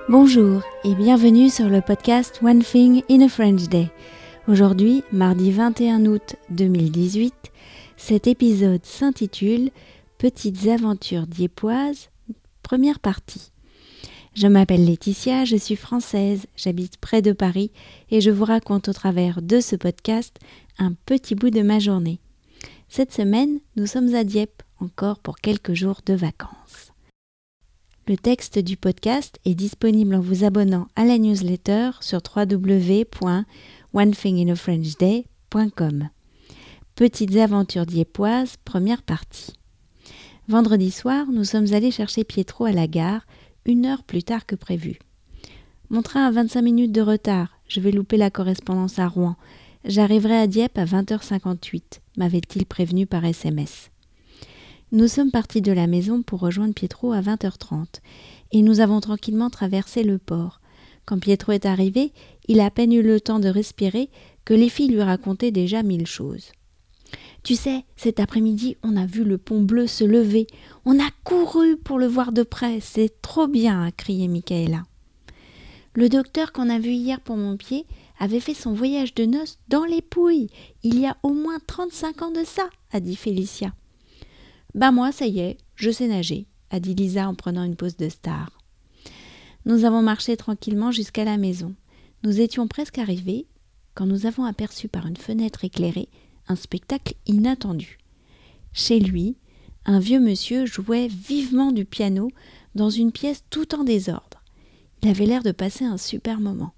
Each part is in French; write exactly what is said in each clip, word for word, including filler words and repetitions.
Bonjour et bienvenue sur le podcast One Thing in a French Day. Aujourd'hui, mardi vingt et un août deux mille dix-huit, cet épisode s'intitule « Petites aventures diepoises », première partie. Je m'appelle Laetitia, je suis française, j'habite près de Paris et je vous raconte au travers de ce podcast un petit bout de ma journée. Cette semaine, nous sommes à Dieppe, encore pour quelques jours de vacances. Le texte du podcast est disponible en vous abonnant à la newsletter sur w w w point one thing in a french day point com. Petites aventures diepoises, première partie. Vendredi soir, nous sommes allés chercher Pietro à la gare, une heure plus tard que prévu. Mon train a vingt-cinq minutes de retard, je vais louper la correspondance à Rouen. J'arriverai à Dieppe à vingt heures cinquante-huit, m'avait-il prévenu par S M S. Nous sommes partis de la maison pour rejoindre Pietro à vingt heures trente et nous avons tranquillement traversé le port. Quand Pietro est arrivé, il a à peine eu le temps de respirer que les filles lui racontaient déjà mille choses. « Tu sais, cet après-midi, on a vu le pont bleu se lever. On a couru pour le voir de près. C'est trop bien !» a crié Michaela. « Le docteur qu'on a vu hier pour mon pied avait fait son voyage de noces dans les Pouilles. Il y a au moins trente-cinq ans de ça !» a dit Félicia. « Bah moi, ça y est, je sais nager », a dit Lisa en prenant une pause de star. Nous avons marché tranquillement jusqu'à la maison. Nous étions presque arrivés quand nous avons aperçu par une fenêtre éclairée un spectacle inattendu. Chez lui, un vieux monsieur jouait vivement du piano dans une pièce tout en désordre. Il avait l'air de passer un super moment.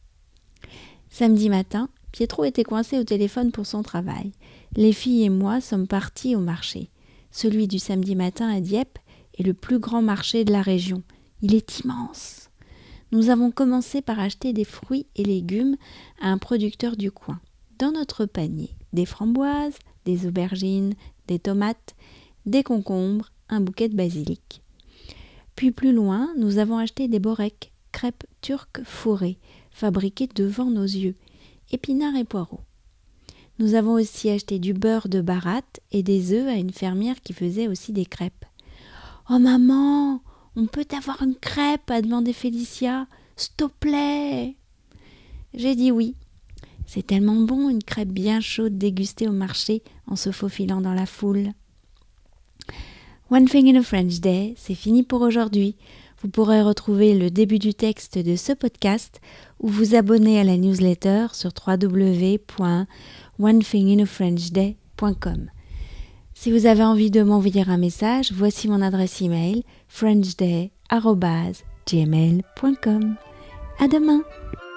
Samedi matin, Pietro était coincé au téléphone pour son travail. Les filles et moi sommes partis au marché. Celui du samedi matin à Dieppe est le plus grand marché de la région. Il est immense. Nous avons commencé par acheter des fruits et légumes à un producteur du coin. Dans notre panier, des framboises, des aubergines, des tomates, des concombres, un bouquet de basilic. Puis plus loin, nous avons acheté des boreks, crêpes turques fourrées, fabriquées devant nos yeux, épinards et poireaux. Nous avons aussi acheté du beurre de baratte et des œufs à une fermière qui faisait aussi des crêpes. « Oh maman, on peut avoir une crêpe ?» a demandé Félicia. « S'il te plaît !» J'ai dit oui. C'est tellement bon, une crêpe bien chaude dégustée au marché en se faufilant dans la foule. One Thing in a French Day, c'est fini pour aujourd'hui. Vous pourrez retrouver le début du texte de ce podcast ou vous abonner à la newsletter sur w w w point one thing in a french day point com. Si vous avez envie de m'envoyer un message, voici mon adresse email frenchday arobase gmail point com. À demain!